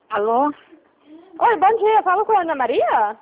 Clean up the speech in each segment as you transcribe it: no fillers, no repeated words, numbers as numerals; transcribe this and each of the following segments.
Alô? Oi, bom dia. Falo com a Ana Maria?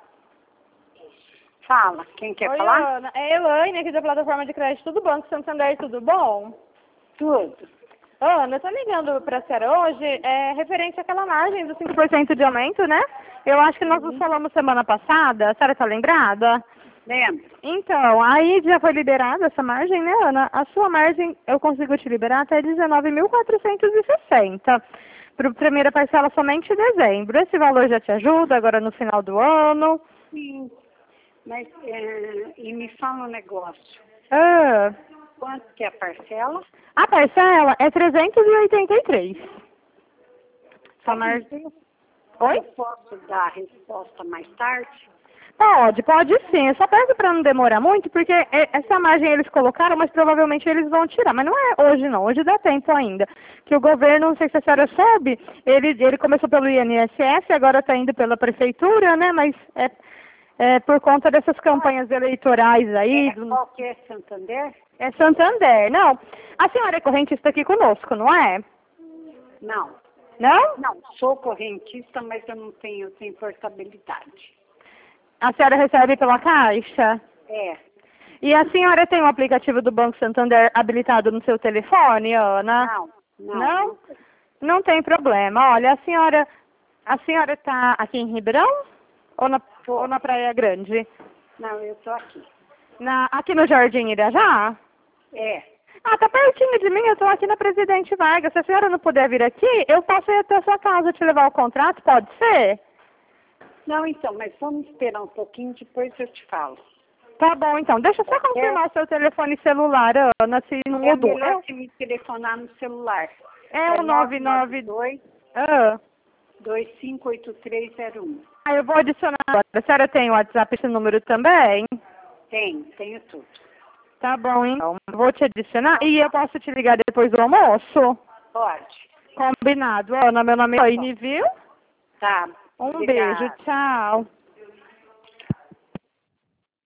Fala. Quem quer Oi, falar? Ana. É Elaine aqui da plataforma de crédito do Banco Santander. Tudo bom? Tudo. Ana, eu tô ligando pra senhora hoje, referente àquela margem dos 5% de aumento, né? Eu acho que nós nos falamos semana passada. A senhora tá lembrada? Lembro. Então, aí já foi liberada essa margem, né, Ana? A sua margem eu consigo te liberar até 19.460. Para a primeira parcela somente em dezembro. Esse valor já te ajuda agora no final do ano? Sim. Mas, e me fala um negócio. Ah, Quanto que é a parcela? a parcela é 383. Sua margem... Oi? Eu posso dar a resposta mais tarde? Pode sim. Eu só peço para não demorar muito, porque essa margem eles colocaram, mas provavelmente eles vão tirar. Mas não é hoje não, hoje dá tempo ainda. Que o governo, não sei se a senhora soube, ele começou pelo INSS, agora está indo pela prefeitura, né? Mas é por conta dessas campanhas eleitorais aí. Qual que é Santander? É Santander. Não, a senhora é correntista aqui conosco, não é? Não. Não? Não, sou correntista, mas eu não tenho portabilidade. A senhora recebe pela Caixa? É. E a senhora tem o aplicativo do Banco Santander habilitado no seu telefone, Ana? Não. Não? Não tem problema. Olha, a senhora está aqui em Ribeirão ou na Praia Grande? Não, eu tô aqui. Aqui no Jardim Irajá? É. Ah, tá pertinho de mim, eu estou aqui na Presidente Vargas. Se a senhora não puder vir aqui, eu posso ir até a sua casa te levar o contrato, pode ser? Não, então, mas vamos esperar um pouquinho, depois eu te falo. Tá bom, então. Deixa eu só confirmar o seu telefone celular, Ana, se não mudou. É melhor que me telefonar no celular. É o 992 258301. Eu vou adicionar agora. A senhora tem o WhatsApp, esse número também? Tenho tudo. Tá bom, então. Vou te adicionar e eu posso te ligar depois do almoço? Pode. Combinado. Ana, meu nome é Elaine, viu? Tá. Um Obrigada. beijo, tchau.